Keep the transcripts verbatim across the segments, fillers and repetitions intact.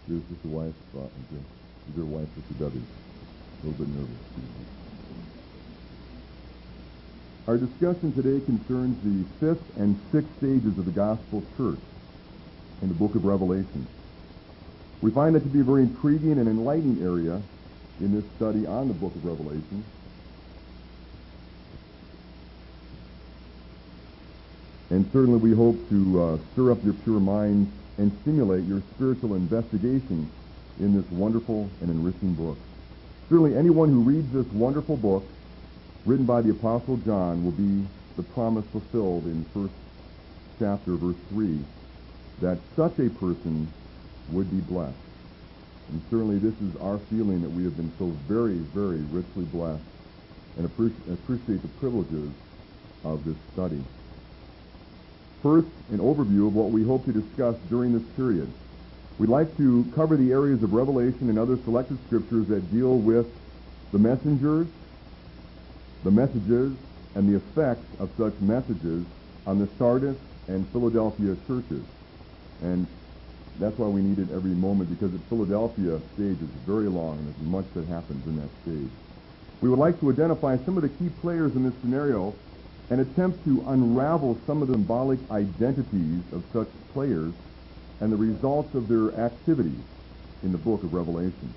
There's just a wife. Uh, is there a wife, Sister Debbie? A little bit nervous. Our discussion today concerns the fifth and sixth stages of the gospel church in the book of Revelation. We find that to be a very intriguing and enlightening area in this study on the book of Revelation. And certainly we hope to uh, stir up your pure minds and stimulate your spiritual investigation in this wonderful and enriching book. Certainly anyone who reads this wonderful book written by the Apostle John will be the promise fulfilled in first chapter, verse three, that such a person would be blessed. And certainly this is our feeling, that we have been so very, very richly blessed, and appreciate, appreciate the privileges of this study. First, an overview of what we hope to discuss during this period. We'd like to cover the areas of Revelation and other selected scriptures that deal with the messengers, the messages, and the effects of such messages on the Sardis and Philadelphia churches. And that's why we need it every moment, because the Philadelphia stage is very long and there's much that happens in that stage. We would like to identify some of the key players in this scenario and attempt to unravel some of the symbolic identities of such players and the results of their activities in the book of Revelation.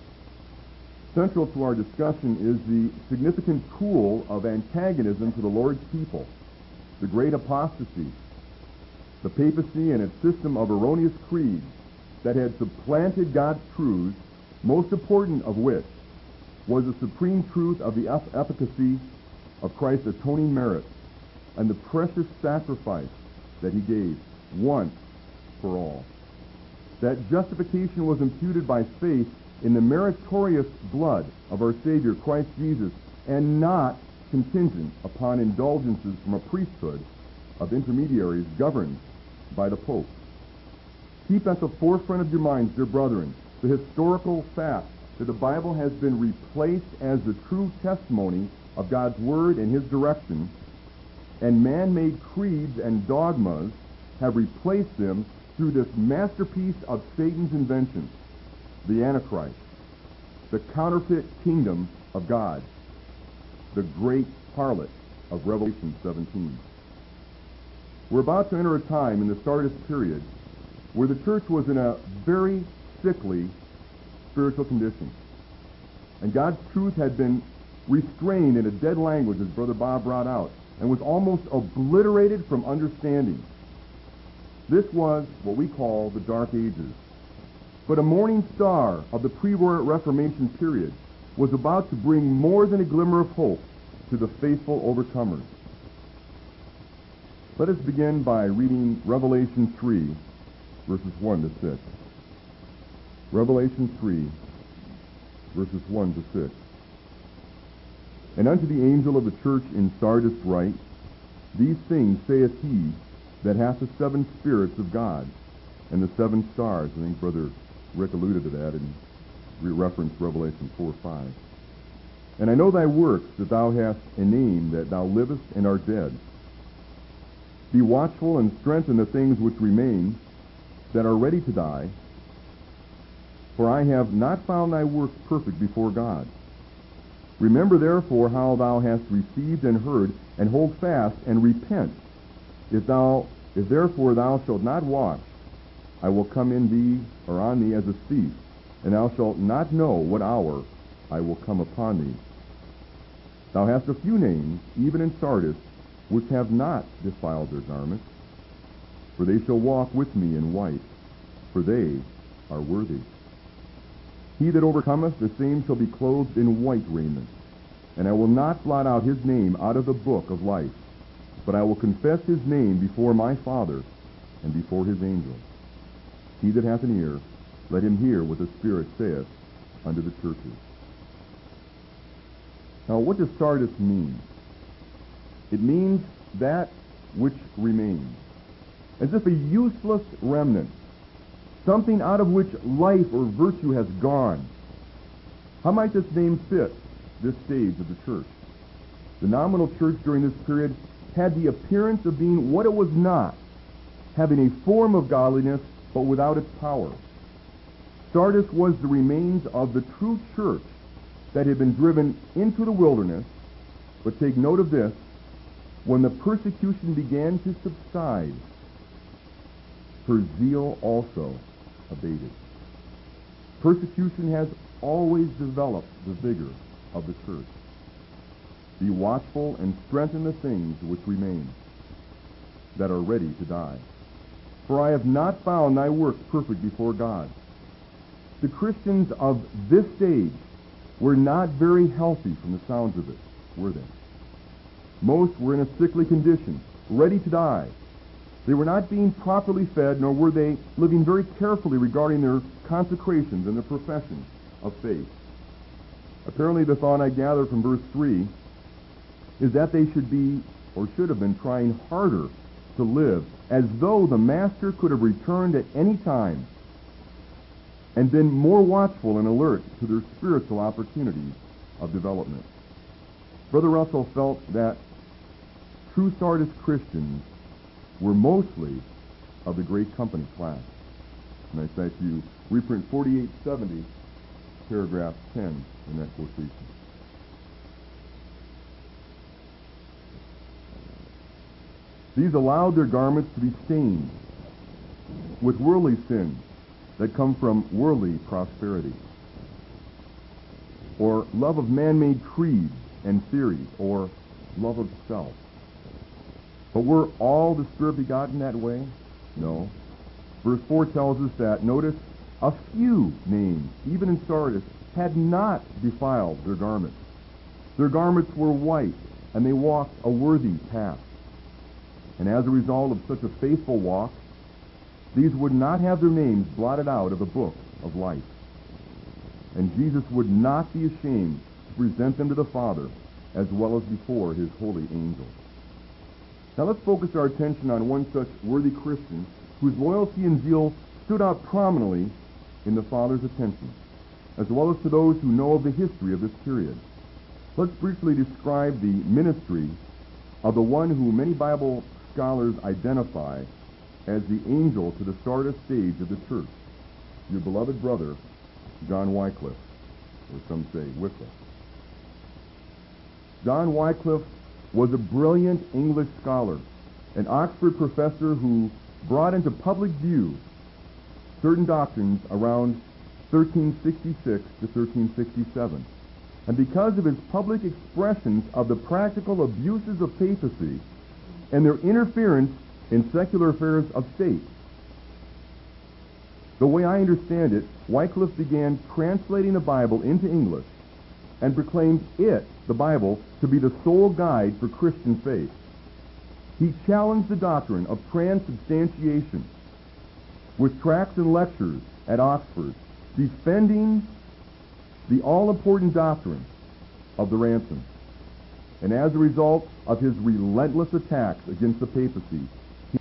Central to our discussion is the significant tool of antagonism to the Lord's people, the great apostasy, the papacy and its system of erroneous creeds that had supplanted God's truths, most important of which was the supreme truth of the efficacy of Christ's atoning merit and the precious sacrifice that he gave once for all. That justification was imputed by faith in the meritorious blood of our Savior, Christ Jesus, and not contingent upon indulgences from a priesthood of intermediaries governed by the Pope. Keep at the forefront of your minds, dear brethren, the historical fact that the Bible has been replaced as the true testimony of God's Word and His direction, and man-made creeds and dogmas have replaced them through this masterpiece of Satan's invention, the Antichrist, the counterfeit kingdom of God, the great harlot of Revelation seventeen. We're about to enter a time in the Sardis period where the church was in a very sickly spiritual condition. And God's truth had been restrained in a dead language, as Brother Bob brought out, and was almost obliterated from understanding. This was what we call the Dark Ages. But a morning star of the pre-Reformation period was about to bring more than a glimmer of hope to the faithful overcomers. Let us begin by reading Revelation three, verses one to six. Revelation three, verses one to six. And unto the angel of the church in Sardis write, These things saith he that hath the seven spirits of God, and the seven stars. I think Brother Rick alluded to that and referenced Revelation four five. And I know thy works, that thou hast a name, that thou livest and art dead. Be watchful and strengthen the things which remain, that are ready to die. For I have not found thy works perfect before God. Remember therefore how thou hast received and heard, and hold fast and repent. If thou, if therefore thou shalt not watch, I will come in thee or on thee as a thief, and thou shalt not know what hour I will come upon thee. Thou hast a few names, even in Sardis, which have not defiled their garments, for they shall walk with me in white, for they are worthy. He that overcometh, the same shall be clothed in white raiment, and I will not blot out his name out of the book of life, but I will confess his name before my Father and before his angels. He that hath an ear, let him hear what the Spirit saith unto the churches. Now, what does Sardis mean? It means that which remains, as if a useless remnant, something out of which life or virtue has gone. How might this name fit this stage of the church? The nominal church during this period had the appearance of being what it was not, having a form of godliness but without its power. Sardis was the remains of the true church that had been driven into the wilderness. But take note of this: when the persecution began to subside, her zeal also abated. Persecution has always developed the vigor of the church. Be watchful and strengthen the things which remain, that are ready to die. For I have not found thy work perfect before God. The Christians of this stage were not very healthy from the sounds of it, were they? Most were in a sickly condition, ready to die. They were not being properly fed, nor were they living very carefully regarding their consecrations and their professions of faith. Apparently, the thought I gather from verse three is that they should be, or should have been, trying harder to live as though the Master could have returned at any time, and been more watchful and alert to their spiritual opportunities of development. Brother Russell felt that true Sardis Christians were mostly of the great company class. And I cite you reprint forty-eight seventy, paragraph ten in that quotation. These allowed their garments to be stained with worldly sins that come from worldly prosperity, or love of man-made creeds and theories, or love of self. But were all the Spirit begotten that way? No. Verse four tells us that, notice, a few names, even in Sardis, had not defiled their garments. Their garments were white, and they walked a worthy path. And as a result of such a faithful walk, these would not have their names blotted out of the book of life. And Jesus would not be ashamed to present them to the Father, as well as before his holy angels. Now let's focus our attention on one such worthy Christian whose loyalty and zeal stood out prominently in the Father's attention, as well as to those who know of the history of this period. Let's briefly describe the ministry of the one who many Bible scholars identify as the angel to the Sardis stage of the church, your beloved brother, John Wycliffe, or some say Wycliffe. John Wycliffe was a brilliant English scholar, an Oxford professor who brought into public view certain doctrines around thirteen sixty-six to thirteen sixty-seven. And because of his public expressions of the practical abuses of papacy and their interference in secular affairs of state, the way I understand it, Wycliffe began translating the Bible into English and proclaimed it, the Bible, to be the sole guide for Christian faith. He challenged the doctrine of transubstantiation with tracts and lectures at Oxford, defending the all-important doctrine of the ransom. And as a result of his relentless attacks against the papacy, he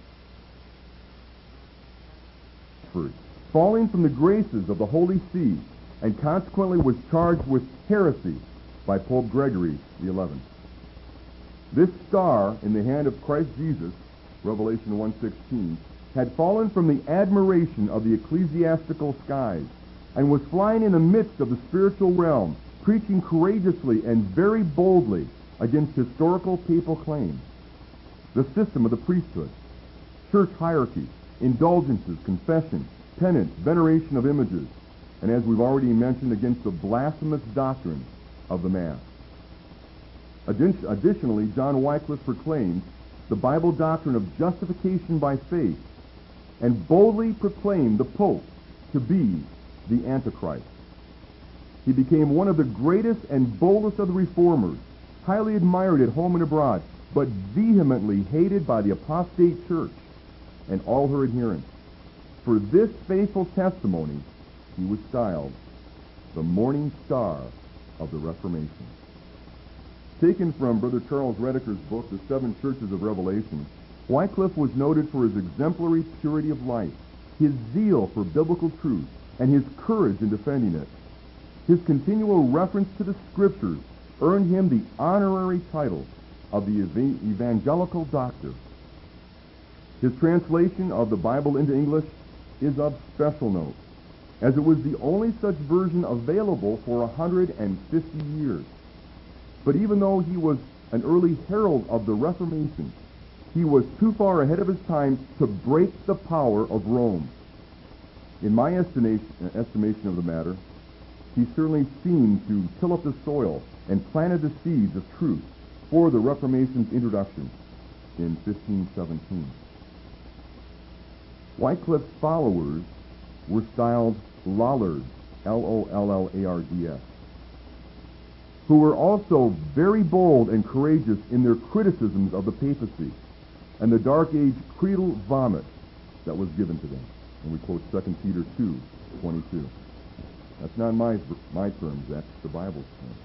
falling from the graces of the Holy See, and consequently was charged with heresy by Pope Gregory the eleventh. This star in the hand of Christ Jesus, Revelation one sixteen, had fallen from the admiration of the ecclesiastical skies and was flying in the midst of the spiritual realm, preaching courageously and very boldly against historical papal claims, the system of the priesthood, church hierarchy, indulgences, confession, penance, veneration of images, and as we've already mentioned, against the blasphemous doctrine of the Mass. Addi- Additionally, John Wycliffe proclaimed the Bible doctrine of justification by faith and boldly proclaimed the Pope to be the Antichrist. He became one of the greatest and boldest of the reformers, highly admired at home and abroad, but vehemently hated by the apostate church and all her adherents. For this faithful testimony, he was styled the morning star of the Reformation. Taken from Brother Charles Rediker's book, The Seven Churches of Revelation, Wycliffe was noted for his exemplary purity of life, his zeal for biblical truth, and his courage in defending it. His continual reference to the Scriptures earned him the honorary title of the ev- Evangelical Doctor. His translation of the Bible into English is of special note, as it was the only such version available for one hundred fifty years. But even though he was an early herald of the Reformation, he was too far ahead of his time to break the power of Rome. In my estimation, estimation of the matter, he certainly seemed to till up the soil and planted the seeds of truth for the Reformation's introduction in fifteen seventeen. Wycliffe's followers were styled Lollards, L O L L A R D S, who were also very bold and courageous in their criticisms of the papacy and the Dark Age creedal vomit that was given to them. And we quote Second Peter two twenty-two. That's not my, my terms, that's the Bible's terms.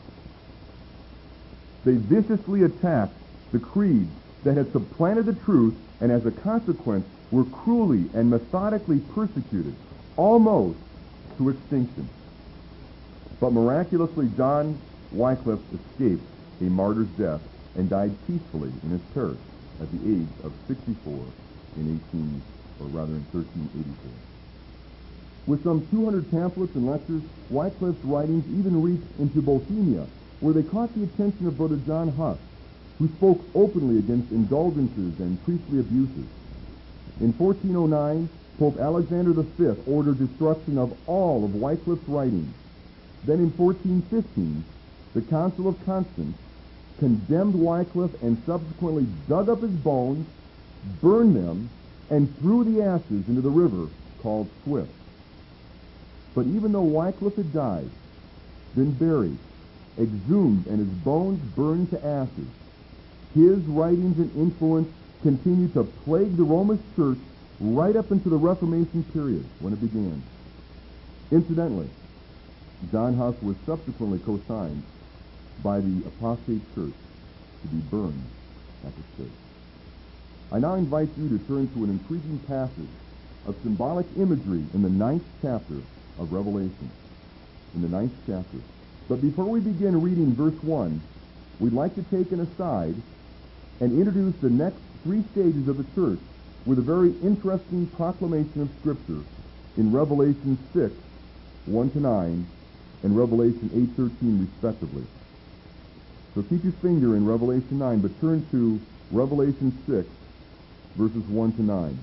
They viciously attacked the creeds that had supplanted the truth, and as a consequence were cruelly and methodically persecuted, almost to extinction. But miraculously, John Wycliffe escaped a martyr's death and died peacefully in his parish at the age of sixty-four in eighteen, or rather in thirteen eighty-four. With some two hundred pamphlets and lectures, Wycliffe's writings even reached into Bohemia, where they caught the attention of Brother John Huss, who spoke openly against indulgences and priestly abuses. In fourteen oh nine, Pope Alexander the Fifth ordered destruction of all of Wycliffe's writings. Then in fourteen fifteen, the Council of Constance condemned Wycliffe and subsequently dug up his bones, burned them, and threw the ashes into the river called Swift. But even though Wycliffe had died, been buried, exhumed, and his bones burned to ashes, his writings and influence continued to plague the Romish Church right up into the Reformation period when it began. Incidentally, John Huss was subsequently co-signed by the apostate church to be burned at the stake. I now invite you to turn to an intriguing passage of symbolic imagery in the ninth chapter of Revelation. In the ninth chapter. But before we begin reading verse one, we'd like to take an aside and introduce the next three stages of the church with a very interesting proclamation of Scripture in Revelation six, one to nine, and Revelation eight thirteen, respectively. So keep your finger in Revelation nine, but turn to Revelation six, verses one to nine.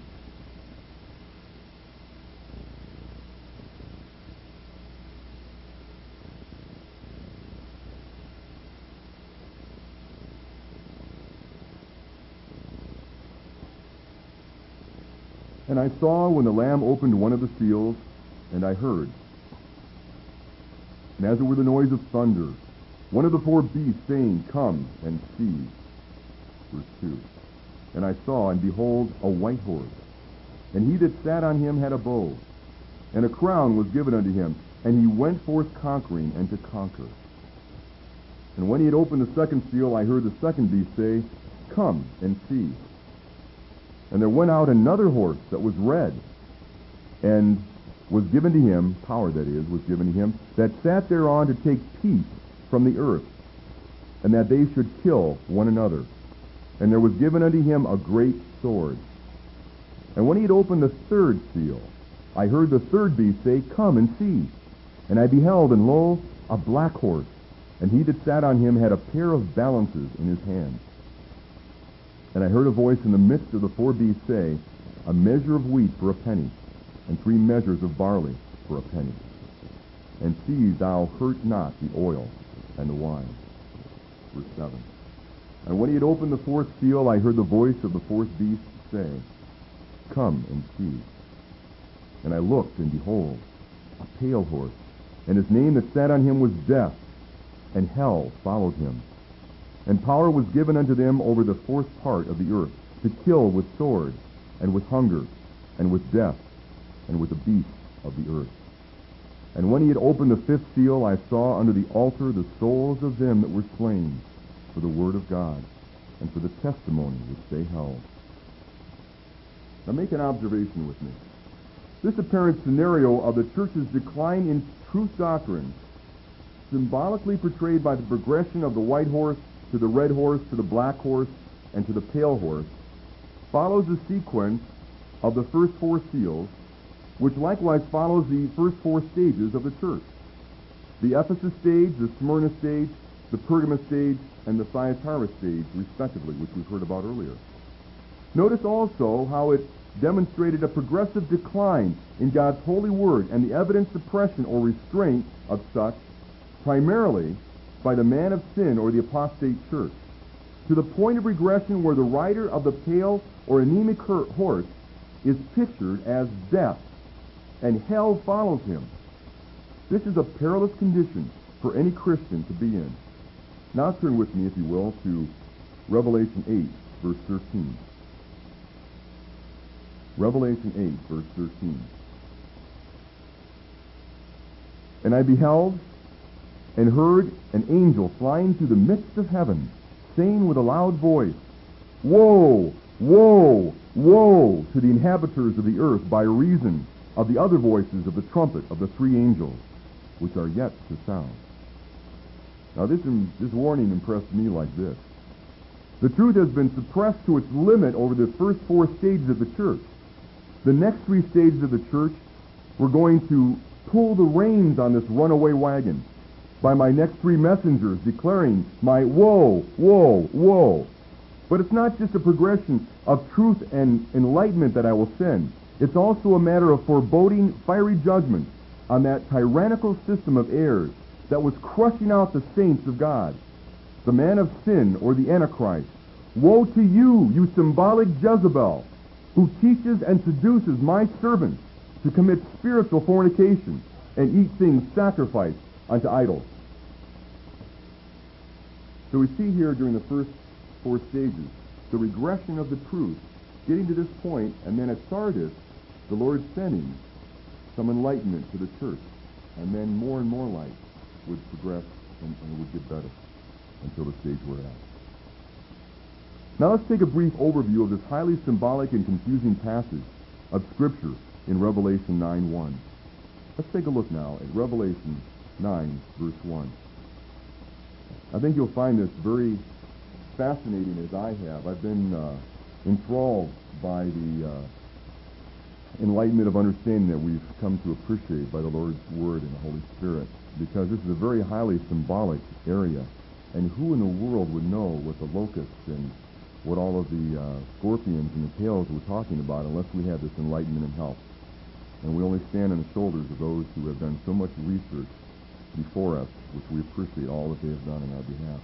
And I saw when the Lamb opened one of the seals, and I heard, and as it were the noise of thunder, one of the four beasts saying, Come and see. Verse two. And I saw, and behold, a white horse, and he that sat on him had a bow, and a crown was given unto him, and he went forth conquering and to conquer. And when he had opened the second seal, I heard the second beast say, Come and see. And there went out another horse that was red, and was given to him, power that is, was given to him, that sat thereon to take peace from the earth, and that they should kill one another. And there was given unto him a great sword. And when he had opened the third seal, I heard the third beast say, Come and see. And I beheld, and lo, a black horse, and he that sat on him had a pair of balances in his hand. And I heard a voice in the midst of the four beasts say, A measure of wheat for a penny, and three measures of barley for a penny. And see thou hurt not the oil and the wine. Verse seven. And when he had opened the fourth seal, I heard the voice of the fourth beast say, Come and see. And I looked, and behold, a pale horse, and his name that sat on him was Death, and hell followed him. And power was given unto them over the fourth part of the earth, to kill with sword, and with hunger, and with death, and with the beasts of the earth. And when he had opened the fifth seal, I saw under the altar the souls of them that were slain for the word of God, and for the testimony which they held. Now make an observation with me. This apparent scenario of the church's decline in truth doctrine, symbolically portrayed by the progression of the white horse to the red horse, to the black horse, and to the pale horse, follows the sequence of the first four seals, which likewise follows the first four stages of the church. The Ephesus stage, the Smyrna stage, the Pergamos stage, and the Thyatira stage, respectively, which we've heard about earlier. Notice also how it demonstrated a progressive decline in God's holy word and the evident suppression or restraint of such, primarily by the man of sin or the apostate church, to the point of regression where the rider of the pale or anemic horse is pictured as death, and hell follows him. This is a perilous condition for any Christian to be in. Now turn with me, if you will, to Revelation eight, verse thirteen. Revelation eight, verse thirteen. And I beheld and heard an angel flying through the midst of heaven, saying with a loud voice, Woe, woe, woe to the inhabitants of the earth by reason of the other voices of the trumpet of the three angels, which are yet to sound. Now this, this warning impressed me like this. The truth has been suppressed to its limit over the first four stages of the church. The next three stages of the church, we're going to pull the reins on this runaway wagon by my next three messengers declaring my woe, woe, woe. But it's not just a progression of truth and enlightenment that I will send. It's also a matter of foreboding fiery judgment on that tyrannical system of errors that was crushing out the saints of God, the man of sin or the Antichrist. Woe to you, you symbolic Jezebel, who teaches and seduces my servants to commit spiritual fornication and eat things sacrificed unto idols. So we see here during the first four stages the regression of the truth, getting to this point, and then at Sardis, the Lord sending some enlightenment to the church, and then more and more light would progress and, and would get better until the stage we're at. Now let's take a brief overview of this highly symbolic and confusing passage of Scripture in Revelation nine one. Let's take a look now at Revelation nine, verse one. I think you'll find this very fascinating, as I have. I've been uh, enthralled by the uh, enlightenment of understanding that we've come to appreciate by the Lord's Word and the Holy Spirit, because this is a very highly symbolic area. And who in the world would know what the locusts and what all of the uh, scorpions and the tails were talking about unless we had this enlightenment and help? And we only stand on the shoulders of those who have done so much research before us, which we appreciate all that they have done on our behalf.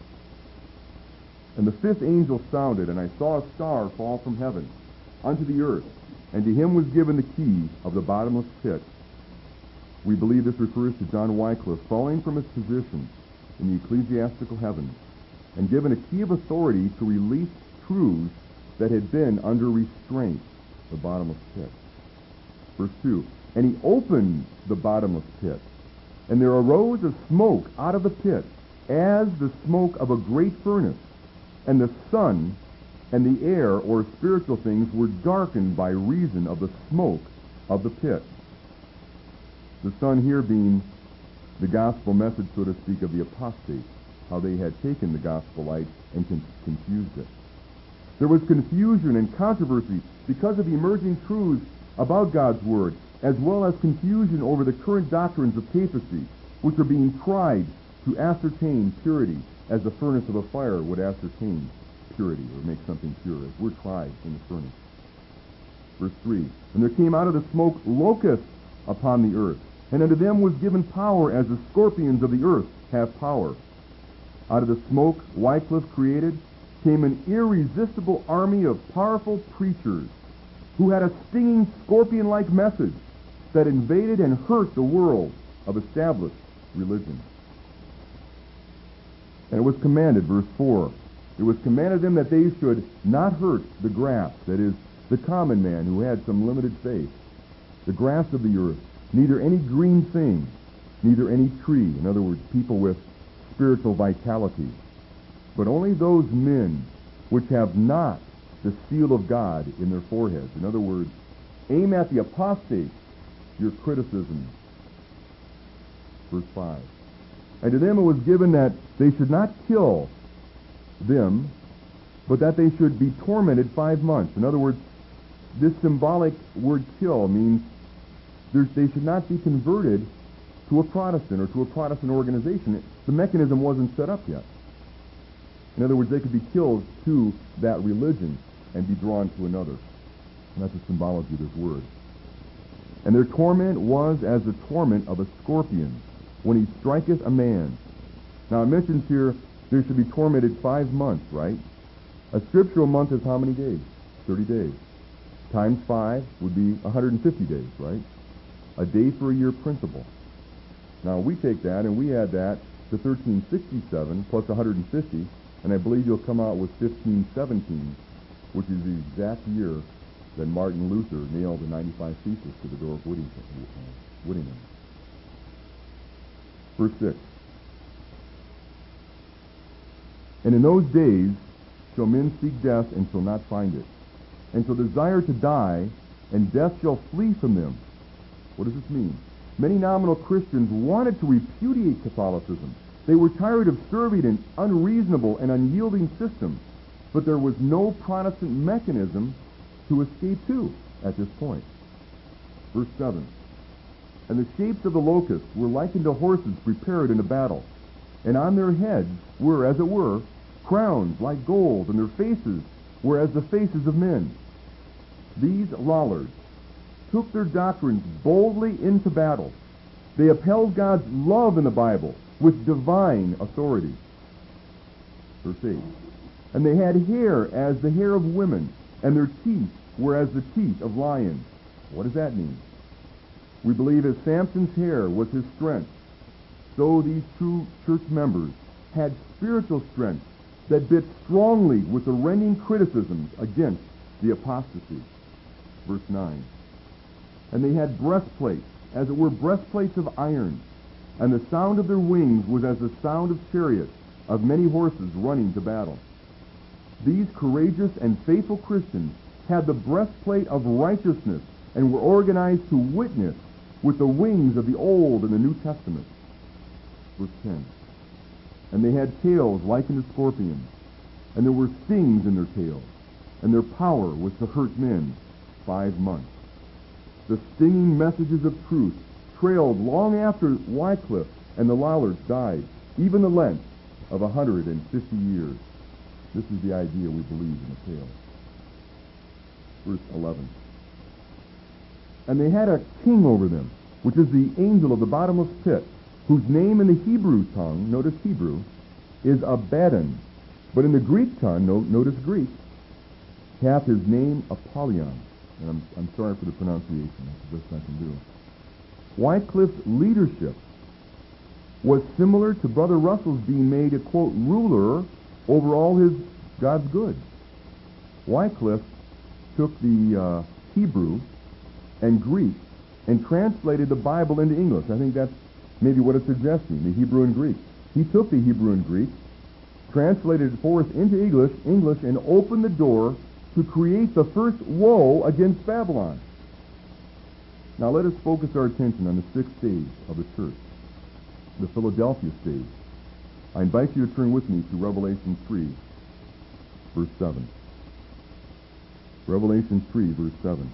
And the fifth angel sounded, and I saw a star fall from heaven unto the earth, and to him was given the key of the bottomless pit. We believe this refers to John Wycliffe falling from his position in the ecclesiastical heavens and given a key of authority to release truths that had been under restraint, the bottomless pit. Verse two, and he opened the bottomless pit, and there arose a smoke out of the pit, as the smoke of a great furnace, and the sun and the air, or spiritual things, were darkened by reason of the smoke of the pit. The sun here being the gospel message, so to speak, of the apostates, how they had taken the gospel light and con- confused it. There was confusion and controversy because of the emerging truths about God's Word, as well as confusion over the current doctrines of papacy, which are being tried to ascertain purity, as the furnace of a fire would ascertain purity, or make something pure, as we're tried in the furnace. Verse three, and there came out of the smoke locusts upon the earth, and unto them was given power as the scorpions of the earth have power. Out of the smoke Wycliffe created came an irresistible army of powerful preachers who had a stinging scorpion-like message that invaded and hurt the world of established religion. And it was commanded, verse four, it was commanded them that they should not hurt the grass, that is, the common man who had some limited faith, the grass of the earth, neither any green thing, neither any tree, in other words, people with spiritual vitality, but only those men which have not the seal of God in their foreheads. In other words, aim at the apostate, your criticism. Verse five. And to them it was given that they should not kill them, but that they should be tormented five months. In other words, this symbolic word kill means There's, they should not be converted to a Protestant or to a Protestant organization. The mechanism wasn't set up yet. In other words, they could be killed to that religion and be drawn to another. And that's the symbology of this word. And their torment was as the torment of a scorpion when he striketh a man. Now it mentions here they should be tormented five months, right? A scriptural month is how many days? thirty days. Times five would be one hundred fifty days, right? A day for a year principle. Now we take that and we add that to thirteen sixty-seven plus one hundred fifty, and I believe you'll come out with fifteen seventeen, which is the exact year that Martin Luther nailed the ninety-five Theses to the door of Whittington. Whittingham. Verse six. And in those days shall men seek death and shall not find it, and shall desire to die, and death shall flee from them. What does this mean? Many nominal Christians wanted to repudiate Catholicism. They were tired of serving an unreasonable and unyielding system, but there was no Protestant mechanism to escape to at this point. Verse seven. And the shapes of the locusts were likened to horses prepared into battle, and on their heads were, as it were, crowns like gold, and their faces were as the faces of men. These lollards took their doctrines boldly into battle. They upheld God's love in the Bible with divine authority. Verse eight. And they had hair as the hair of women, and their teeth were as the teeth of lions. What does that mean? We believe as Samson's hair was his strength, so these true church members had spiritual strength that bit strongly with the rending criticisms against the apostasy. Verse nine. And they had breastplates, as it were breastplates of iron, and the sound of their wings was as the sound of chariots, of many horses running to battle. These courageous and faithful Christians had the breastplate of righteousness and were organized to witness with the wings of the Old and the New Testament. Verse ten. And they had tails likened to scorpions, and there were stings in their tails, and their power was to hurt men five months. The stinging messages of truth trailed long after Wycliffe and the Lollards died, even the length of one hundred fifty years. This is the idea we believe in the tale. Verse eleven. And they had a king over them, which is the angel of the bottomless pit, whose name in the Hebrew tongue, notice Hebrew, is Abaddon. But in the Greek tongue, no, notice Greek, hath his name Apollyon. And I'm, I'm sorry for the pronunciation. That's the best I can do. Wycliffe's leadership was similar to Brother Russell's being made a, quote, ruler over all his God's goods. Wycliffe took the uh, Hebrew and Greek and translated the Bible into English. I think that's maybe what it's suggesting, the Hebrew and Greek. He took the Hebrew and Greek, translated it for us into English, English, and opened the door to create the first woe against Babylon. Now let us focus our attention on the sixth stage of the church, the Philadelphia stage. I invite you to turn with me to Revelation three, verse seven. Revelation three, verse seven.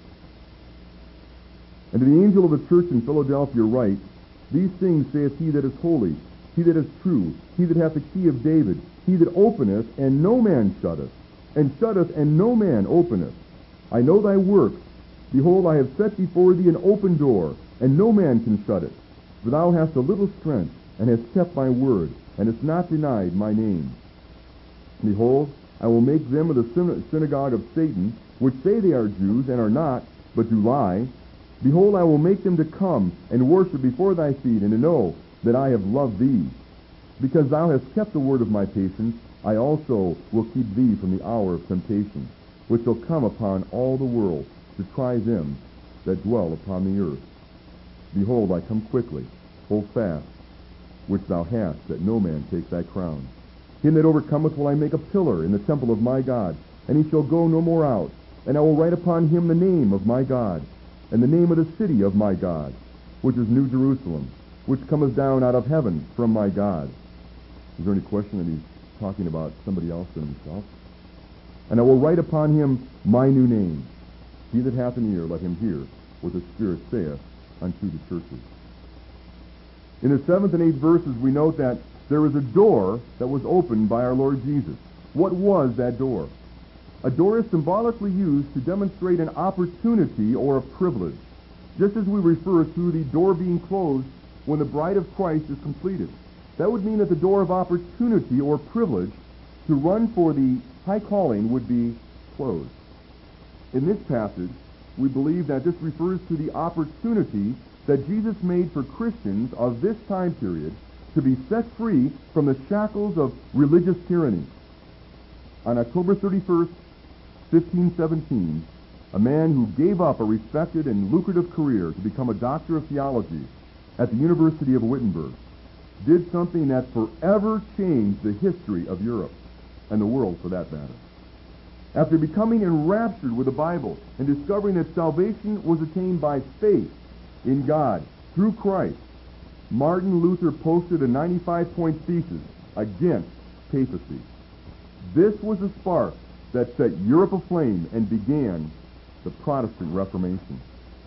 And to the angel of the church in Philadelphia write, These things saith he that is holy, he that is true, he that hath the key of David, he that openeth, and no man shutteth, and shutteth, and no man openeth. I know thy works. Behold, I have set before thee an open door, and no man can shut it. For thou hast a little strength, and hast kept my word, and hast not denied my name. Behold, I will make them of the syn- synagogue of Satan, which say they are Jews, and are not, but do lie. Behold, I will make them to come and worship before thy feet, and to know that I have loved thee. Because thou hast kept the word of my patience, I also will keep thee from the hour of temptation, which shall come upon all the world, to try them that dwell upon the earth. Behold, I come quickly. Hold fast, which thou hast, that no man take thy crown. Him that overcometh will I make a pillar in the temple of my God, and he shall go no more out. And I will write upon him the name of my God, and the name of the city of my God, which is New Jerusalem, which cometh down out of heaven from my God. Is there any question that he's talking about somebody else than himself? And I will write upon him my new name. He that hath an ear, let him hear what the Spirit saith unto the churches. In the seventh and eighth verses, we note that there is a door that was opened by our Lord Jesus. What was that door? A door is symbolically used to demonstrate an opportunity or a privilege, just as we refer to the door being closed when the bride of Christ is completed. That would mean that the door of opportunity or privilege to run for the high calling would be closed. In this passage, we believe that this refers to the opportunity that Jesus made for Christians of this time period to be set free from the shackles of religious tyranny. On October thirty-first, fifteen seventeen, a man who gave up a respected and lucrative career to become a doctor of theology at the University of Wittenberg did something that forever changed the history of Europe, and the world for that matter. After becoming enraptured with the Bible and discovering that salvation was attained by faith in God through Christ, Martin Luther posted a ninety-five point thesis against papacy. This was the spark that set Europe aflame and began the Protestant Reformation.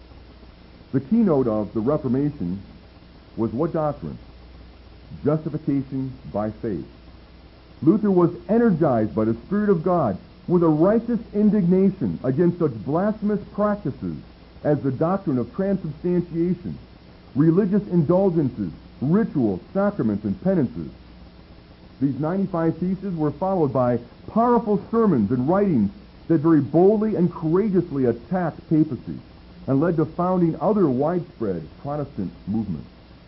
The keynote of the Reformation was what doctrine? Justification by faith. Luther was energized by the Spirit of God with a righteous indignation against such blasphemous practices as the doctrine of transubstantiation, religious indulgences, rituals, sacraments, and penances. These ninety-five theses were followed by powerful sermons and writings that very boldly and courageously attacked papacy and led to founding other widespread Protestant movements.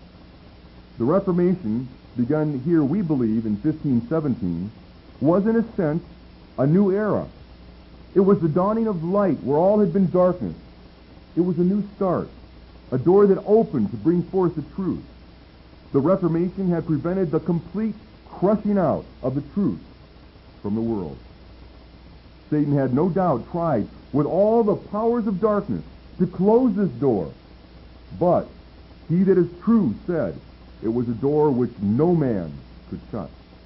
The Reformation, begun here, we believe, in fifteen seventeen, was in a sense a new era. It was the dawning of light where all had been darkness. It was a new start, a door that opened to bring forth the truth. The Reformation had prevented the complete crushing out of the truth from the world. Satan had no doubt tried with all the powers of darkness to close this door, but he that is true said it was a door which no man could shut.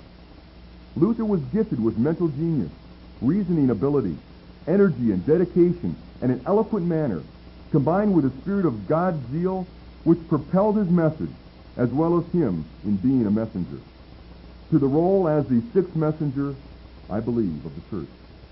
Luther was gifted with mental genius, reasoning ability, energy and dedication, and an eloquent manner, combined with a spirit of God's zeal, which propelled his message, as well as him in being a messenger, to the role as the sixth messenger, I believe, of the church.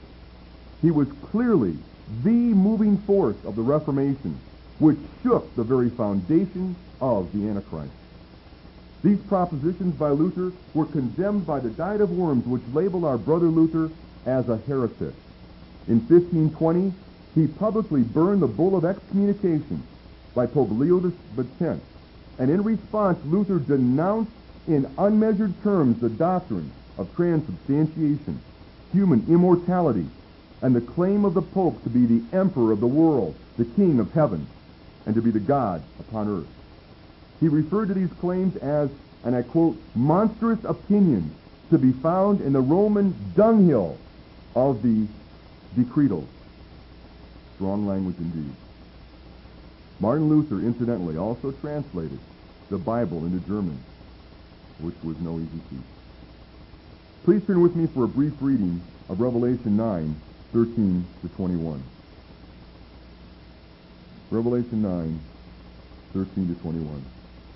He was clearly the moving force of the Reformation, which shook the very foundation of the Antichrist. These propositions by Luther were condemned by the Diet of Worms, which labeled our brother Luther as a heretic. In fifteen twenty, he publicly burned the bull of excommunication by Pope Leo the tenth, and in response, Luther denounced in unmeasured terms the doctrine of transubstantiation, human immortality, and the claim of the Pope to be the emperor of the world, the king of heaven, and to be the God upon earth. He referred to these claims as, and I quote, monstrous opinions to be found in the Roman dunghill of the Decretals. Strong language indeed. Martin Luther, incidentally, also translated the Bible into German, which was no easy feat. Please turn with me for a brief reading of Revelation nine, thirteen to twenty-one. Revelation nine, thirteen to twenty-one.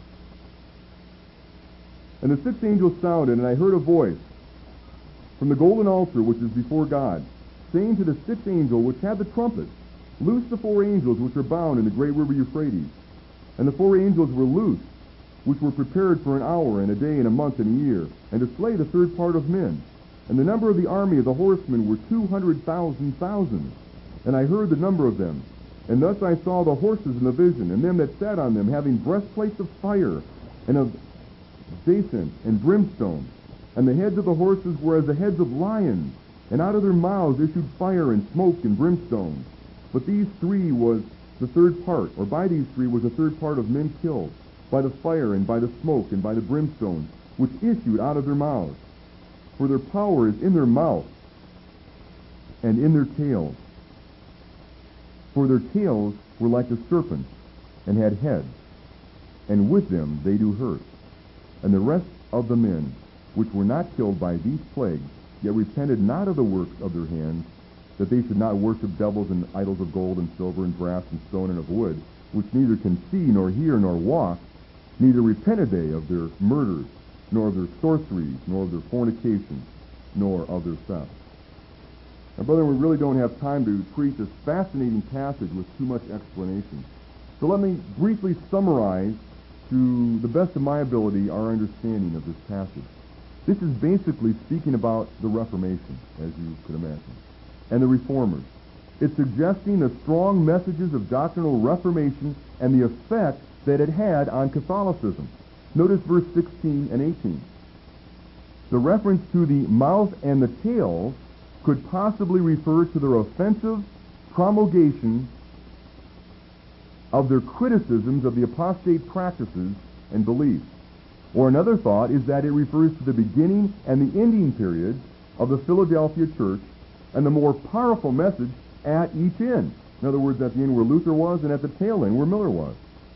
And the sixth angel sounded, and I heard a voice from the golden altar which is before God, saying to the sixth angel which had the trumpet, loose the four angels which are bound in the great river Euphrates. And the four angels were loosed, which were prepared for an hour and a day and a month and a year, and to slay the third part of men. And the number of the army of the horsemen were two hundred thousand thousand. And I heard the number of them. And thus I saw the horses in the vision, and them that sat on them, having breastplates of fire, and of jacinth and brimstone. And the heads of the horses were as the heads of lions, and out of their mouths issued fire and smoke and brimstone. But these three was the third part, or by these three was the third part of men killed, by the fire and by the smoke and by the brimstone, which issued out of their mouths. For their power is in their mouth and in their tails. For their tails were like the serpents, and had heads, and with them they do hurt. And the rest of the men, which were not killed by these plagues, yet repented not of the works of their hands, that they should not worship devils and idols of gold and silver and brass and stone and of wood, which neither can see nor hear nor walk, neither repented they of their murders, nor of their sorceries, nor of their fornications, nor of their thefts. Now, brethren, we really don't have time to treat this fascinating passage with too much explanation. So let me briefly summarize, to the best of my ability, our understanding of this passage. This is basically speaking about the Reformation, as you could imagine, and the Reformers. It's suggesting the strong messages of doctrinal reformation and the effect that it had on Catholicism. Notice verse sixteen and eighteen. The reference to the mouth and the tail could possibly refer to their offensive promulgation of their criticisms of the apostate practices and beliefs. Or another thought is that it refers to the beginning and the ending periods of the Philadelphia church and the more powerful message at each end. In other words, at the end where Luther was and at the tail end where Miller was.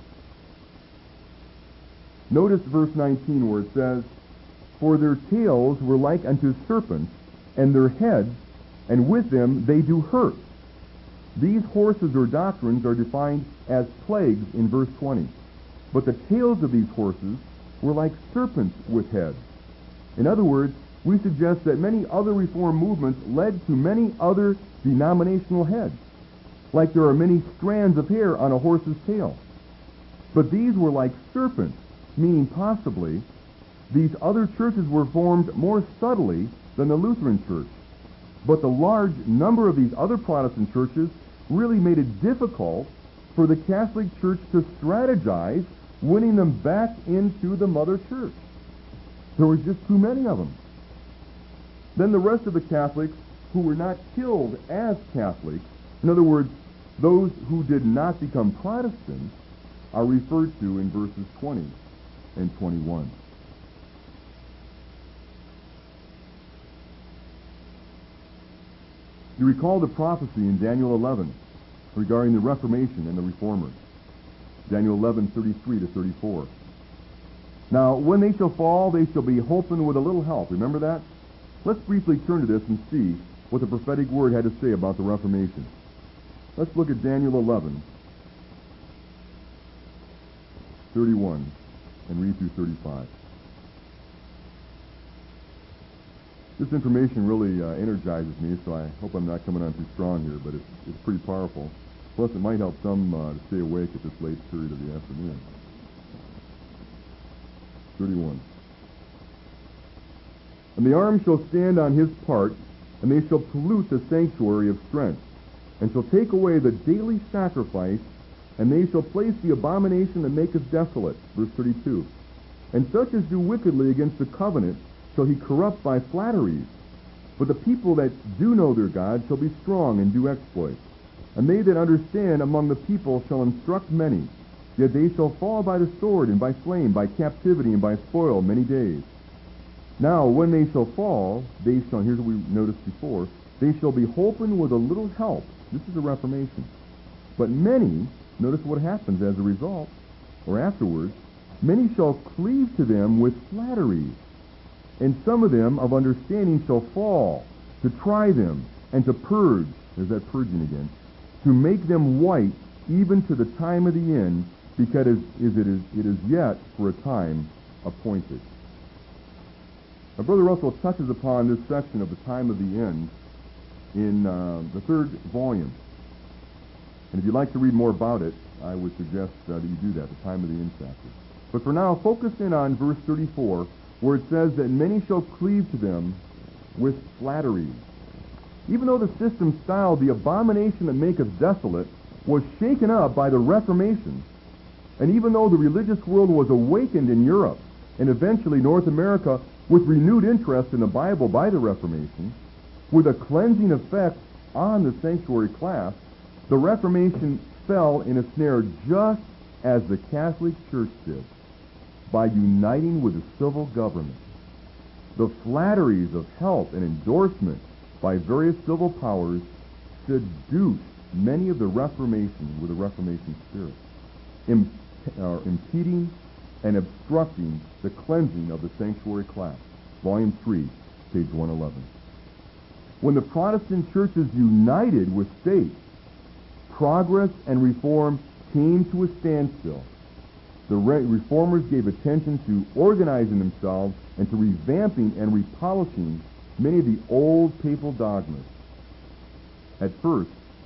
Notice verse nineteen where it says, "For their tails were like unto serpents, and their heads, and with them they do hurt." These horses or doctrines are defined as plagues in verse twenty. But the tails of these horses were like serpents with heads. In other words, we suggest that many other reform movements led to many other denominational heads, like there are many strands of hair on a horse's tail. But these were like serpents, meaning possibly these other churches were formed more subtly than the Lutheran Church. But the large number of these other Protestant churches really made it difficult for the Catholic Church to strategize winning them back into the mother church. There were just too many of them. Then the rest of the Catholics who were not killed as Catholics, in other words, those who did not become Protestants, are referred to in verses twenty and twenty-one. You recall the prophecy in Daniel eleven regarding the Reformation and the Reformers. Daniel eleven, thirty-three to thirty-four. Now, when they shall fall, they shall be holpen with a little help. Remember that? Let's briefly turn to this and see what the prophetic word had to say about the Reformation. Let's look at Daniel eleven, thirty-one, and read through thirty-five. This information really uh, energizes me, so I hope I'm not coming on too strong here, but it's, it's pretty powerful. Plus, it might help some uh, to stay awake at this late period of the afternoon. thirty-one. "And the arm shall stand on his part, and they shall pollute the sanctuary of strength, and shall take away the daily sacrifice, and they shall place the abomination that maketh desolate." Verse thirty-two. "And such as do wickedly against the covenant shall he corrupt by flatteries. But the people that do know their God shall be strong and do exploits. And they that understand among the people shall instruct many. Yet they shall fall by the sword, and by flame, by captivity, and by spoil many days. Now when they shall fall, they shall," here's what we noticed before, "they shall be holpen with a little help." This is the Reformation. "But many," notice what happens as a result, or afterwards, "many shall cleave to them with flatteries. And some of them of understanding shall fall, to try them, and to purge," there's that purging again, "to make them white even to the time of the end, because it is, it is, it is yet for a time appointed." Now, Brother Russell touches upon this section of the time of the end in uh, the third volume. And if you'd like to read more about it, I would suggest uh, that you do that, the time of the end chapter. But for now, focus in on verse thirty-four, where it says that many shall cleave to them with flatteries. Even though the system styled the abomination that maketh desolate was shaken up by the Reformation, and even though the religious world was awakened in Europe and eventually North America with renewed interest in the Bible by the Reformation, with a cleansing effect on the sanctuary class, the Reformation fell in a snare just as the Catholic Church did, by uniting with the civil government. The flatteries of help and endorsement by various civil powers seduced many of the Reformation with the Reformation spirit, imp- uh, impeding and obstructing the cleansing of the sanctuary class. Volume three, page one eleven. when the Protestant churches united with states, progress and reform came to a standstill. The re- reformers gave attention to organizing themselves and to revamping and repolishing many of the old papal dogmas, at first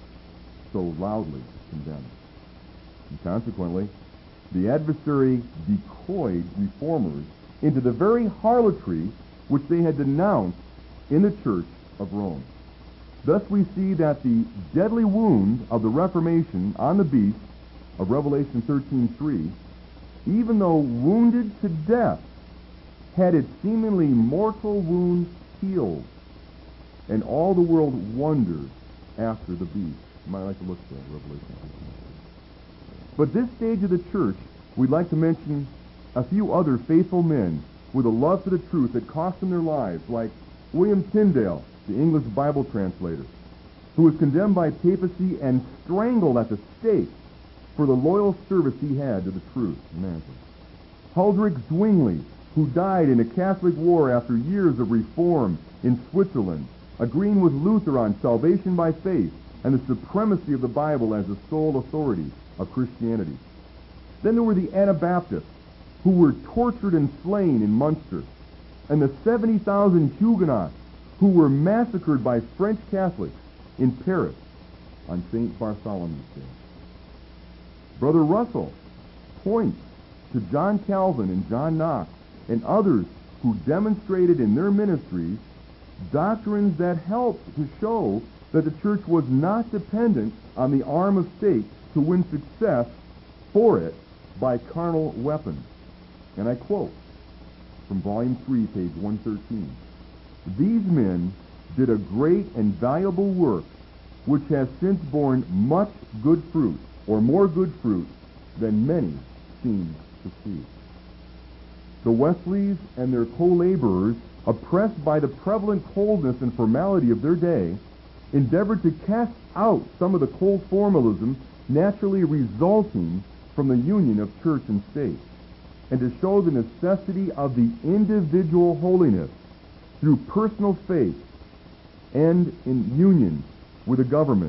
so loudly condemned. And consequently, the adversary decoyed reformers into the very harlotry which they had denounced in the Church of Rome. Thus we see that the deadly wound of the Reformation on the beast of Revelation thirteen three, even though wounded to death, had its seemingly mortal wound healed, and all the world wondered after the beast. You might like to look there, Revelation thirteen. But this stage of the church, we'd like to mention a few other faithful men with a love for the truth that cost them their lives, like William Tyndale, the English Bible translator, who was condemned by papacy and strangled at the stake for the loyal service he had to the truth. Imagine. Huldrych Zwingli, who died in a Catholic war after years of reform in Switzerland, agreeing with Luther on salvation by faith and the supremacy of the Bible as the sole authority of Christianity. Then there were the Anabaptists, who were tortured and slain in Munster, and the seventy thousand Huguenots who were massacred by French Catholics in Paris on Saint Bartholomew's Day. Brother Russell points to John Calvin and John Knox and others who demonstrated in their ministries doctrines that helped to show that the church was not dependent on the arm of state to win success for it by carnal weapons. And I quote from Volume three, page one thirteen. These men did a great and valuable work which has since borne much good fruit, or more good fruit than many seem to see. The Wesleys and their co-laborers, oppressed by the prevalent coldness and formality of their day, endeavored to cast out some of the cold formalism naturally resulting from the union of church and state, and to show the necessity of the individual holiness through personal faith and in union with the government,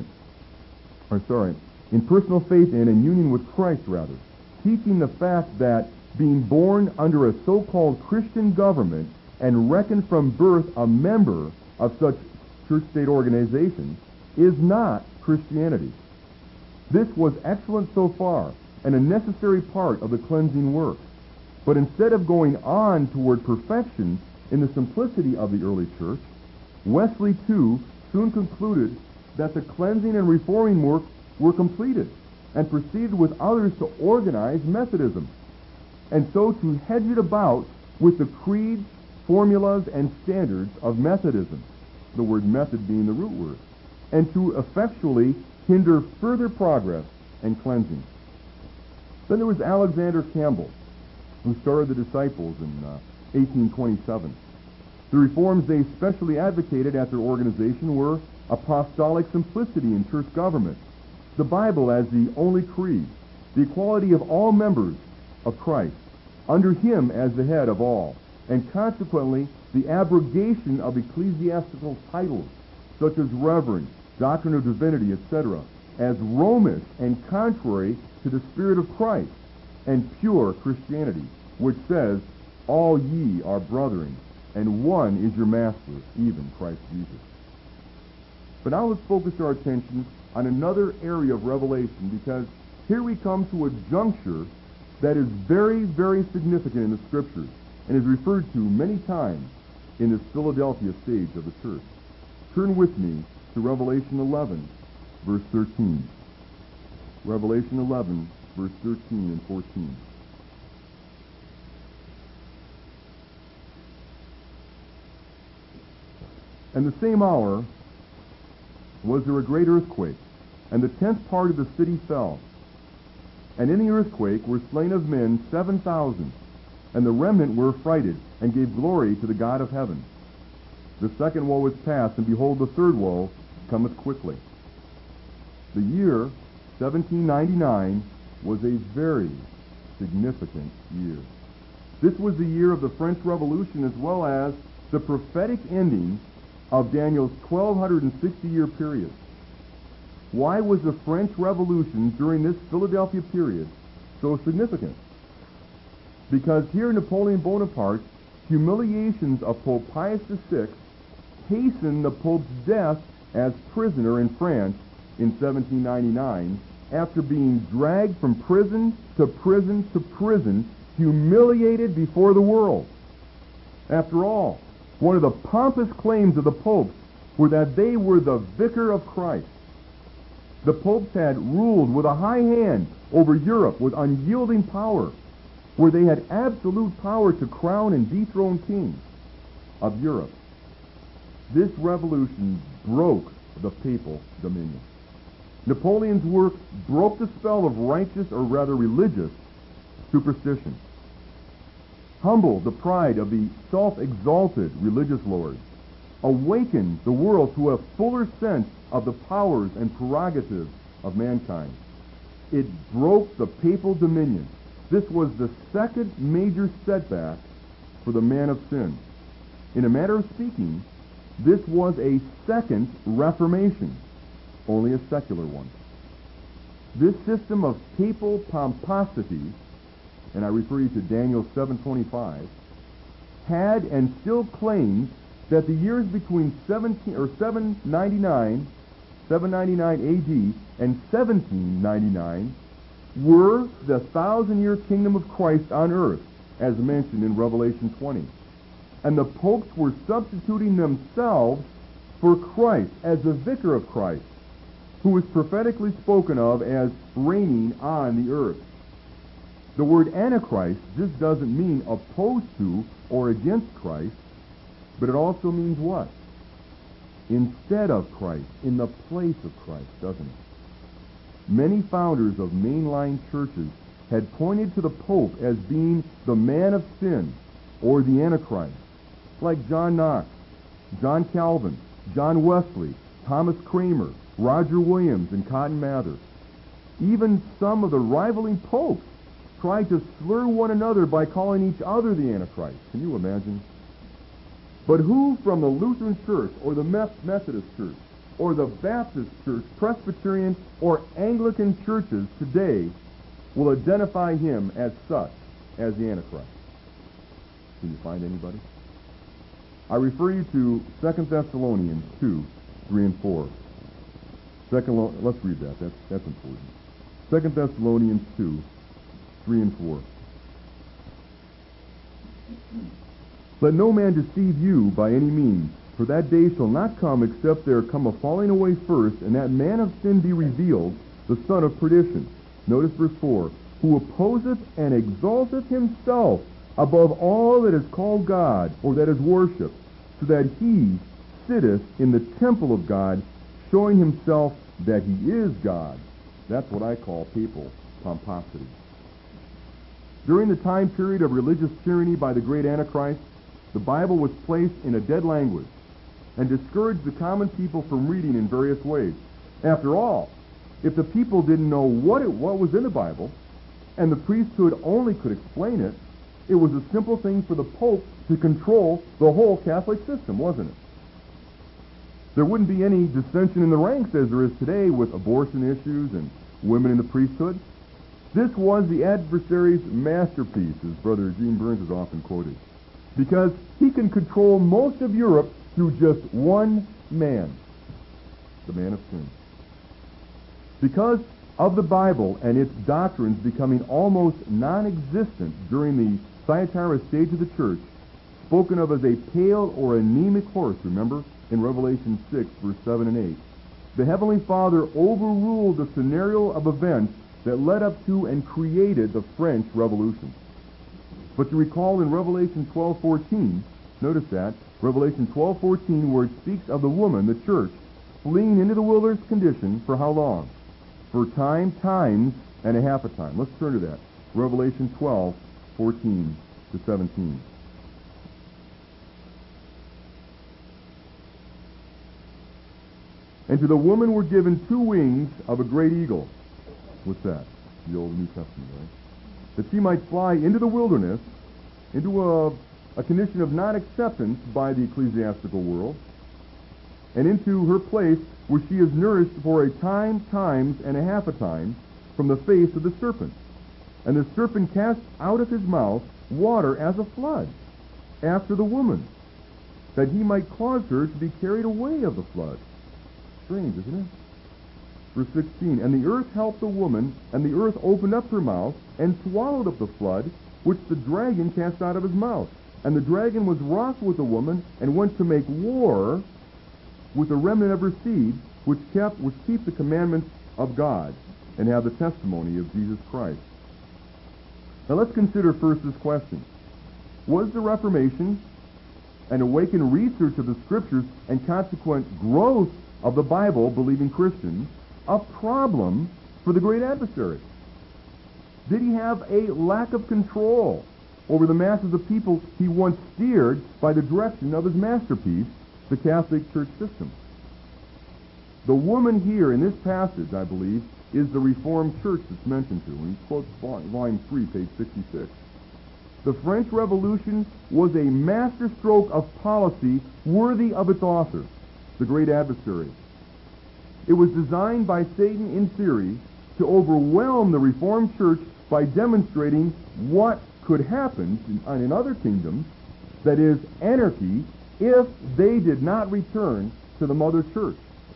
or sorry, in personal faith and in union with Christ, rather, teaching the fact that being born under a so-called Christian government and reckoned from birth a member of such church-state organizations is not Christianity. This was excellent so far, and a necessary part of the cleansing work. But instead of going on toward perfection in the simplicity of the early church, Wesley, too, soon concluded that the cleansing and reforming work were completed, and proceeded with others to organize Methodism, and so to hedge it about with the creeds, formulas, and standards of Methodism, the word method being the root word, and to effectually hinder further progress and cleansing. Then there was Alexander Campbell, who started the Disciples in uh, eighteen twenty-seven. The reforms they specially advocated at their organization were apostolic simplicity in church government, the Bible as the only creed, the equality of all members of Christ, under him as the head of all, and consequently the abrogation of ecclesiastical titles such as reverend, doctrine of divinity, et cetera, as Romish and contrary to the Spirit of Christ and pure Christianity, which says, all ye are brethren, and one is your master, even Christ Jesus. But now let's focus our attention on another area of Revelation, because here we come to a juncture that is very, very significant in the Scriptures and is referred to many times in this Philadelphia stage of the church. Turn with me to Revelation eleven, verse thirteen. Revelation eleven, verse thirteen and fourteen. And the same hour was there a great earthquake, and the tenth part of the city fell. And in the earthquake were slain of men seven thousand, and the remnant were affrighted, and gave glory to the God of heaven. The second woe is past, and behold, the third woe cometh quickly. The year seventeen ninety-nine was a very significant year. This was the year of the French Revolution, as well as the prophetic ending of Daniel's twelve sixty year period. Why was the French Revolution during this Philadelphia period so significant? Because here Napoleon Bonaparte's humiliations of Pope Pius the Sixth hastened the Pope's death as prisoner in France in seventeen ninety-nine, after being dragged from prison to prison to prison, humiliated before the world. After all, one of the pompous claims of the popes were that they were the vicar of Christ. The popes had ruled with a high hand over Europe with unyielding power, where they had absolute power to crown and dethrone kings of Europe. This revolution broke the papal dominion. Napoleon's work broke the spell of righteous, or rather religious, superstition, humbled the pride of the self-exalted religious lords, awakened the world to a fuller sense of the powers and prerogatives of mankind. It broke the papal dominion. This was the second major setback for the man of sin. In a manner of speaking, this was a second Reformation, only a secular one. This system of papal pomposity, and I refer you to Daniel seven twenty-five, had and still claims that the years between seventeen or seven ninety-nine, seven ninety-nine A D and seventeen ninety-nine were the thousand-year kingdom of Christ on earth, as mentioned in Revelation twenty. And the popes were substituting themselves for Christ as the vicar of Christ, who is prophetically spoken of as reigning on the earth. The word Antichrist just doesn't mean opposed to or against Christ, but it also means what? Instead of Christ, in the place of Christ, doesn't it? Many founders of mainline churches had pointed to the Pope as being the man of sin, or the Antichrist, like John Knox, John Calvin, John Wesley, Thomas Cramer, Roger Williams, and Cotton Mather. Even some of the rivaling popes tried to slur one another by calling each other the Antichrist. Can you imagine? But who from the Lutheran Church, or the Methodist Church, or the Baptist Church, Presbyterian, or Anglican churches today will identify him as such, as the Antichrist? Can you find anybody? I refer you to Second Thessalonians two, three and four. Second, let's read that. That's, that's important. Second Thessalonians two, three and four. Let no man deceive you by any means, for that day shall not come except there come a falling away first, and that man of sin be revealed, the son of perdition. Notice verse four. Who opposeth and exalteth himself above all that is called God, or that is worshipped, so that he sitteth in the temple of God, showing himself that he is God. That's what I call papal pomposity. During the time period of religious tyranny by the great Antichrist, the Bible was placed in a dead language and discouraged the common people from reading in various ways. After all, if the people didn't know what it what was in the Bible, and the priesthood only could explain it, it was a simple thing for the Pope to control the whole Catholic system, wasn't it? There wouldn't be any dissension in the ranks as there is today with abortion issues and women in the priesthood. This was the adversary's masterpiece, as Brother Gene Burns is often quoted, because he can control most of Europe through just one man, the man of sin. Because of the Bible and its doctrines becoming almost non-existent during the Thyatira stage of the church, spoken of as a pale or anemic horse, remember, in Revelation six, verse seven and eight, the Heavenly Father overruled the scenario of events that led up to and created the French Revolution. But you recall in Revelation twelve fourteen, notice that, Revelation twelve fourteen, where it speaks of the woman, the church, fleeing into the wilderness condition for how long? For time, times, and a half a time. Let's turn to that. Revelation twelve, fourteen to seventeen. And to the woman were given two wings of a great eagle. What's that? The Old New Testament, right? That she might fly into the wilderness, into a, a condition of non-acceptance by the ecclesiastical world, and into her place where she is nourished for a time, times, and a half a time from the face of the serpent. And the serpent cast out of his mouth water as a flood after the woman, that he might cause her to be carried away of the flood. Strange, isn't it? Verse sixteen, and the earth helped the woman, and the earth opened up her mouth, and swallowed up the flood, which the dragon cast out of his mouth. And the dragon was wroth with the woman, and went to make war with the remnant of her seed, which kept, which keep the commandments of God, and have the testimony of Jesus Christ. Now let's consider first this question. Was the Reformation and awakened research of the Scriptures and consequent growth of the Bible-believing Christians a problem for the great adversary? Did he have a lack of control over the masses of people he once steered by the direction of his masterpiece, the Catholic Church system? The woman here in this passage, I believe, is the Reformed Church that's mentioned to. And he quotes volume three, page sixty-six. The French Revolution was a masterstroke of policy worthy of its author, the great adversary. It was designed by Satan in theory to overwhelm the Reformed Church by demonstrating what could happen in, in other kingdoms, that is, anarchy, if they did not return to the mother church.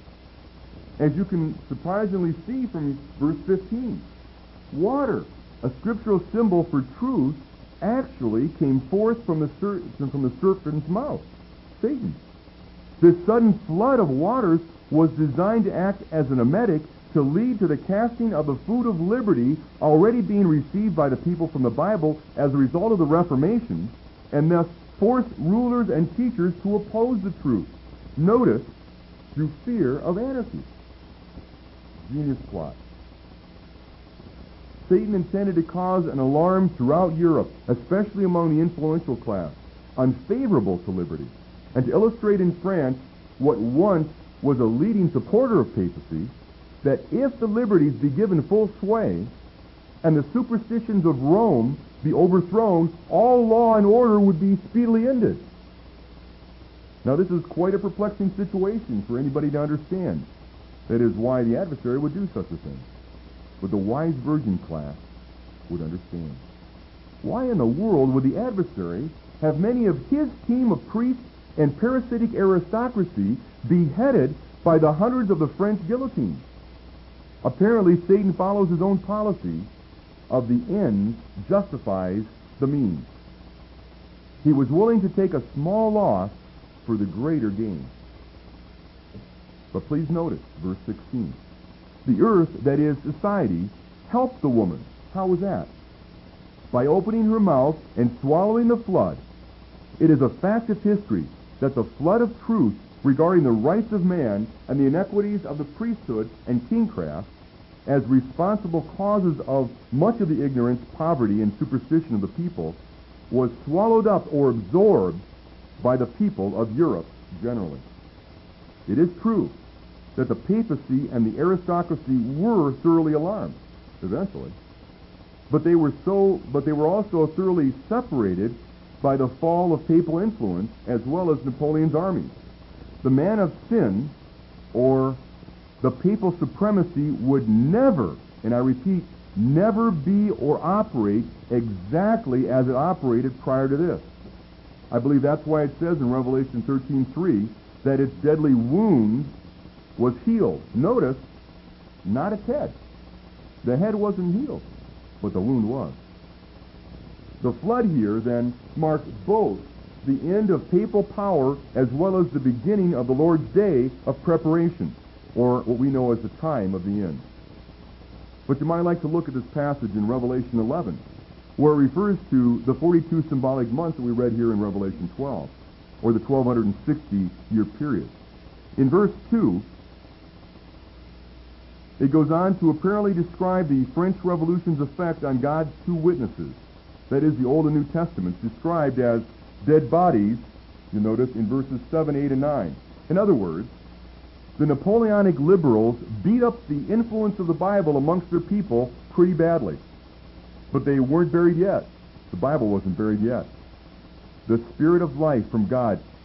As you can surprisingly see from verse fifteen, water, a scriptural symbol for truth, actually came forth from the, ser- from the serpent's mouth, Satan. This sudden flood of waters was designed to act as an emetic to lead to the casting of the food of liberty already being received by the people from the Bible as a result of the Reformation, and thus force rulers and teachers to oppose the truth. Notice, through fear of anarchy. Genius plot. Satan intended to cause an alarm throughout Europe, especially among the influential class, unfavorable to liberty, and to illustrate in France what once was a leading supporter of papacy, that if the liberties be given full sway, and the superstitions of Rome be overthrown, all law and order would be speedily ended. Now this is quite a perplexing situation for anybody to understand. That is why the adversary would do such a thing. But the wise virgin class would understand. Why in the world would the adversary have many of his team of priests and parasitic aristocracy beheaded by the hundreds of the French guillotines? Apparently Satan follows his own policy of the end justifies the means. He was willing to take a small loss for the greater gain. But please notice, verse sixteen. The earth, that is, society, helped the woman. How was that? By opening her mouth and swallowing the flood. It is a fact of history that the flood of truth regarding the rights of man and the inequities of the priesthood and kingcraft, as responsible causes of much of the ignorance, poverty, and superstition of the people, was swallowed up or absorbed by the people of Europe generally. It is true that the papacy and the aristocracy were thoroughly alarmed, eventually. But they were so but they were also thoroughly separated by the fall of papal influence as well as Napoleon's armies. The man of sin, or the papal supremacy, would never, and I repeat, never be or operate exactly as it operated prior to this. I believe that's why it says in Revelation thirteen three that its deadly wound was healed. Notice, not its head. The head wasn't healed, but the wound was. The flood here, then, marks both the end of papal power as well as the beginning of the Lord's day of preparation, or what we know as the time of the end. But you might like to look at this passage in Revelation eleven, where it refers to the forty-two symbolic months that we read here in Revelation twelve, or the twelve sixty year period. In verse two, it goes on to apparently describe the French Revolution's effect on God's two witnesses, that is, the Old and New Testaments, described as dead bodies, you notice, in verses seven, eight, and nine. In other words, the Napoleonic liberals beat up the influence of the Bible amongst their people pretty badly. But they weren't buried yet. The Bible wasn't buried yet. The Spirit of life from God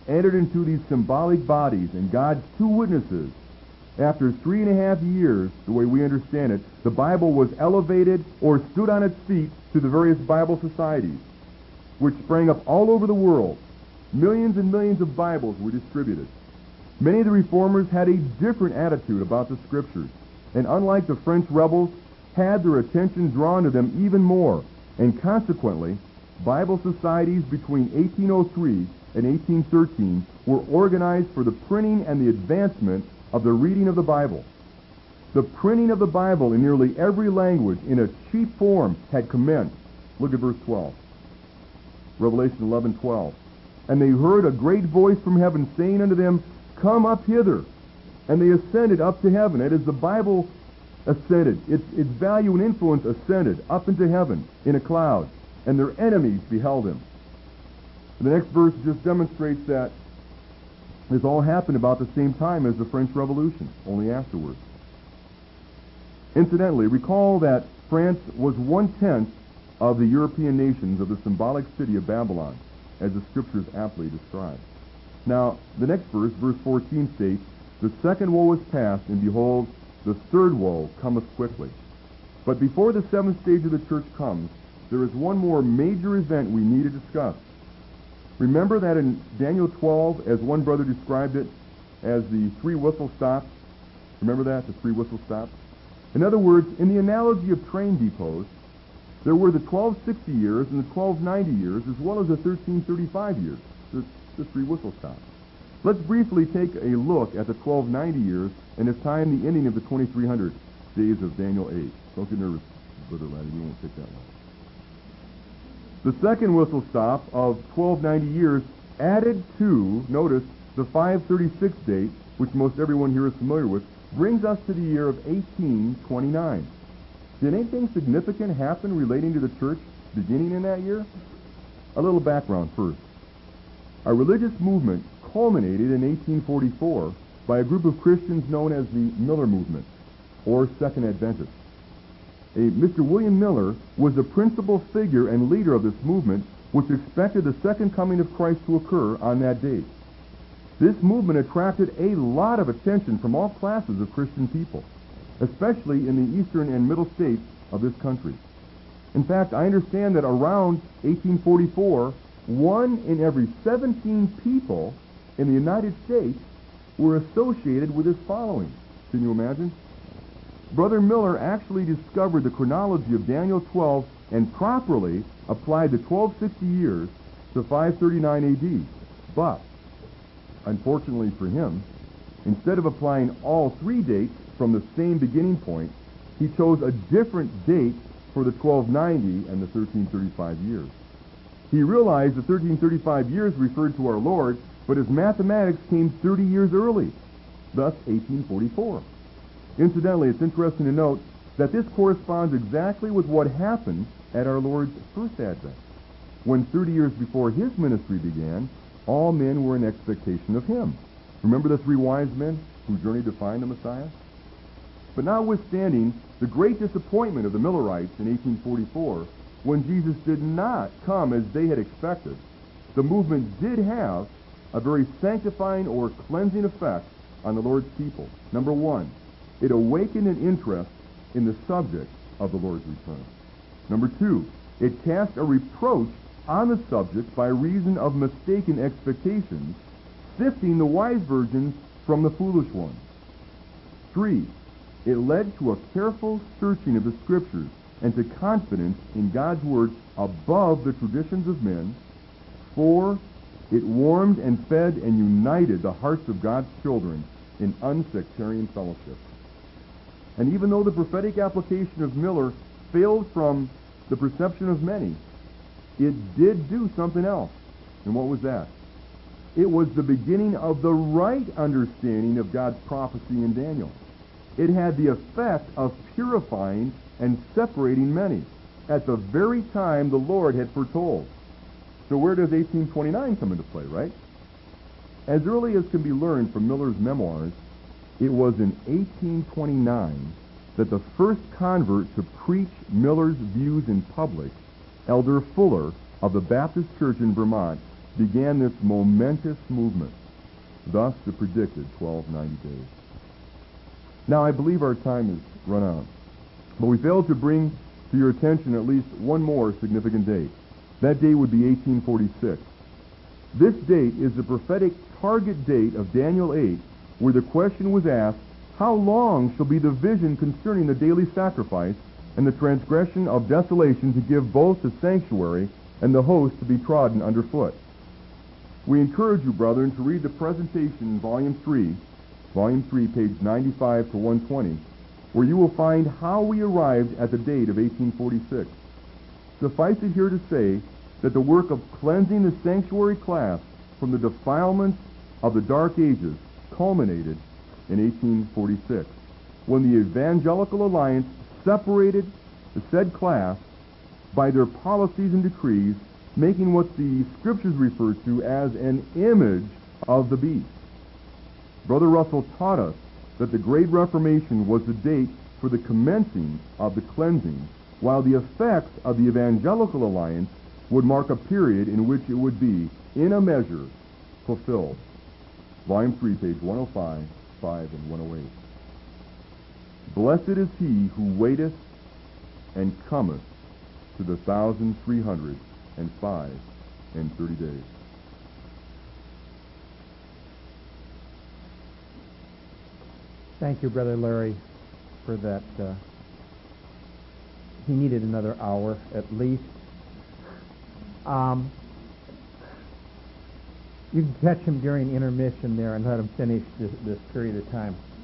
entered into these symbolic bodies, and God's two witnesses, after three and a half years, the way we understand it, the Bible was elevated or stood on its feet to the various Bible societies, which sprang up all over the world. Millions and millions of Bibles were distributed. Many of the reformers had a different attitude about the Scriptures, and unlike the French rebels, had their attention drawn to them even more, and consequently, Bible societies between eighteen oh three and eighteen thirteen were organized for the printing and the advancement of the reading of the Bible. The printing of the Bible in nearly every language in a cheap form had commenced. Look at verse twelve. Revelation eleven twelve. And they heard a great voice from heaven saying unto them, Come up hither. And they ascended up to heaven. That is, the Bible ascended. Its, its value and influence ascended up into heaven in a cloud. And their enemies beheld him. The next verse just demonstrates that this all happened about the same time as the French Revolution, only afterwards. Incidentally, recall that France was one-tenth of the European nations of the symbolic city of Babylon, as the Scriptures aptly describe. Now, the next verse, verse fourteen, states, The second woe is past, and behold, the third woe cometh quickly. But before the seventh stage of the church comes, there is one more major event we need to discuss. Remember that in Daniel twelve, as one brother described it, as the three whistle stops? Remember that, the three whistle stops? In other words, in the analogy of train depots, there were the twelve sixty years and the twelve ninety years, as well as the thirteen thirty-five years, the, the three whistle stops. Let's briefly take a look at the twelve ninety years and its time, the ending of the twenty-three hundred days of Daniel eight. Don't get nervous, Brother Laddie, you won't take that long. The second whistle stop of twelve ninety years added to, notice, the five thirty-six date, which most everyone here is familiar with, brings us to the year of eighteen twenty-nine. Did anything significant happen relating to the church beginning in that year? A little background first. A religious movement culminated in eighteen forty-four by a group of Christians known as the Miller Movement, or Second Adventists. A Mister William Miller was the principal figure and leader of this movement, which expected the second coming of Christ to occur on that date. This movement attracted a lot of attention from all classes of Christian people, especially in the eastern and middle states of this country. In fact, I understand that around eighteen forty-four, one in every seventeen people in the United States were associated with this following. Can you imagine? Brother Miller actually discovered the chronology of Daniel twelve and properly applied the twelve sixty years to five thirty-nine A D. But, unfortunately for him, instead of applying all three dates from the same beginning point, he chose a different date for the twelve ninety and the thirteen thirty-five years. He realized the thirteen thirty-five years referred to our Lord, but his mathematics came thirty years early, thus eighteen forty-four. Incidentally, it's interesting to note that this corresponds exactly with what happened at our Lord's first advent, when thirty years before his ministry began, all men were in expectation of him. Remember the three wise men who journeyed to find the Messiah? But notwithstanding the great disappointment of the Millerites in eighteen forty-four, when Jesus did not come as they had expected, the movement did have a very sanctifying or cleansing effect on the Lord's people. Number one, it awakened an interest in the subject of the Lord's return. Number two, it cast a reproach on the subject by reason of mistaken expectations, sifting the wise virgins from the foolish ones. Three, it led to a careful searching of the Scriptures and to confidence in God's Word above the traditions of men. Four, it warmed and fed and united the hearts of God's children in unsectarian fellowship. And even though the prophetic application of Miller failed from the perception of many, it did do something else. And what was that? It was the beginning of the right understanding of God's prophecy in Daniel. It had the effect of purifying and separating many at the very time the Lord had foretold. So where does eighteen twenty-nine come into play, right? As early as can be learned from Miller's memoirs, it was in eighteen twenty-nine that the first convert to preach Miller's views in public, Elder Fuller of the Baptist Church in Vermont, began this momentous movement, thus the predicted twelve ninety days. Now, I believe our time has run out, but we failed to bring to your attention at least one more significant date. That date would be eighteen forty-six. This date is the prophetic target date of Daniel eight, where the question was asked, how long shall be the vision concerning the daily sacrifice and the transgression of desolation to give both the sanctuary and the host to be trodden underfoot? We encourage you, brethren, to read the presentation in Volume three, Volume three, page ninety-five to one twenty, where you will find how we arrived at the date of eighteen forty-six. Suffice it here to say that the work of cleansing the sanctuary class from the defilements of the Dark Ages culminated in eighteen forty-six, when the Evangelical Alliance separated the said class by their policies and decrees, making what the Scriptures refer to as an image of the beast. Brother Russell taught us that the Great Reformation was the date for the commencing of the cleansing, while the effects of the Evangelical Alliance would mark a period in which it would be, in a measure, fulfilled. Volume three, page one oh five, five, and one oh eight. Blessed is he who waiteth and cometh to the thousand three hundred and five and thirty days. Thank you, Brother Larry, for that. Uh, he needed another hour at least. Um, you can catch him during intermission there and let him finish this, this period of time.